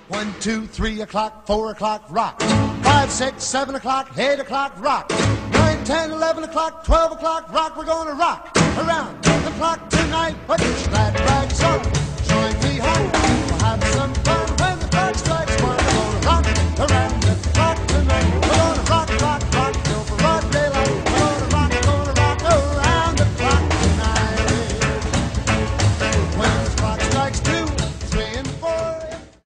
1, 2, 3 o'clock, 4 o'clock, rock. 5, 6, 7 o'clock, 8 o'clock, rock. 9, 10, 11 o'clock, 12 o'clock, rock. We're gonna rock around the clock tonight. Put your glad rags on.